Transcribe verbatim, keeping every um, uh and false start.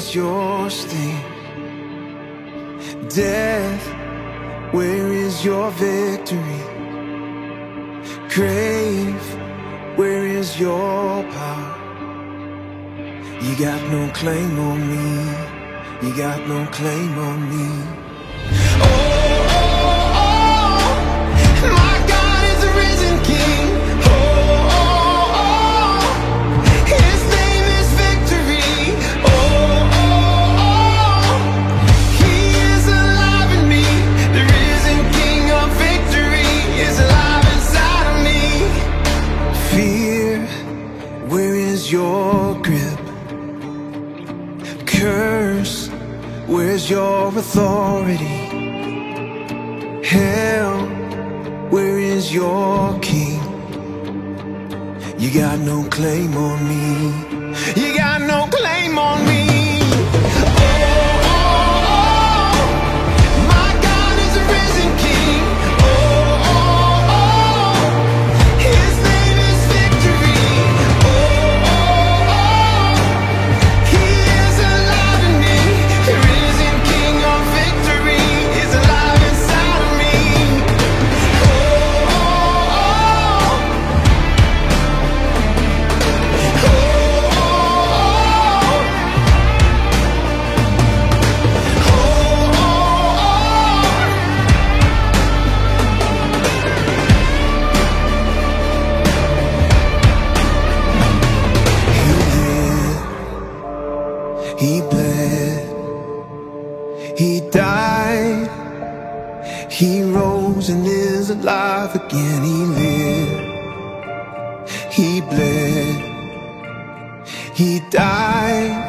is your sting? Death, where is your victory? Grave, where is your power? You got no claim on me. You got no claim on me. Oh, oh, oh, my God is a risen King. Oh, oh, oh, His name is victory. Oh, oh, oh, He is alive in me. The risen King of victory is alive inside of me. Fear, where is your grip? Curse, where's your authority? Hell, where is your king? You got no claim on me. You got no claim on me. Oh, oh, oh, my God is a risen King. Oh, oh, oh, His name is victory. Oh, oh, oh, He is alive in me. The risen King of victory is alive inside of me. Oh, oh, oh, He bled, He died, He rose and is alive again. He lived, He bled, He died,